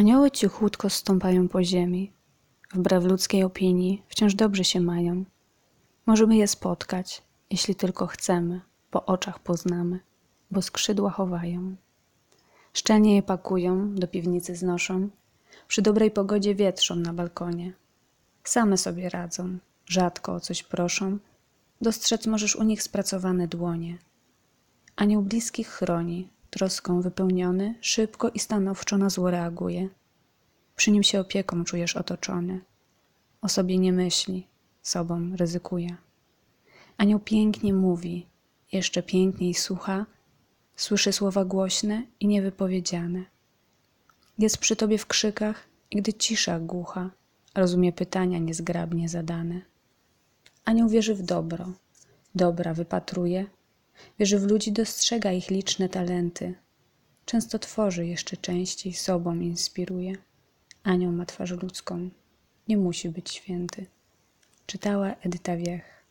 Anioły cichutko stąpają po ziemi. Wbrew ludzkiej opinii wciąż dobrze się mają. Możemy je spotkać, jeśli tylko chcemy, po oczach poznamy, bo skrzydła chowają. Szczelnie je pakują, do piwnicy znoszą, przy dobrej pogodzie wietrzą na balkonie. Same sobie radzą, rzadko o coś proszą, dostrzec możesz u nich spracowane dłonie. Anioł bliskich chroni, troską wypełniony, szybko i stanowczo na zło reaguje. Przy nim się opieką czujesz otoczony. O sobie nie myśli, sobą ryzykuje. Anioł pięknie mówi, jeszcze piękniej słucha, słyszy słowa głośne i niewypowiedziane. Jest przy tobie w krzykach, i gdy cisza głucha, rozumie pytania niezgrabnie zadane. Anioł wierzy w dobro, dobra wypatruje, wierzy w ludzi, dostrzega ich liczne talenty. Często tworzy, jeszcze częściej sobą inspiruje. Anioł ma twarz ludzką, nie musi być święty. Czytała Edyta Wiech.